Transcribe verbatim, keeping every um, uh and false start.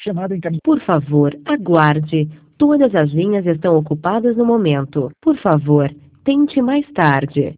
Chamada encaminhada. Por favor, aguarde. Todas as linhas estão ocupadas no momento. Por favor, tente mais tarde.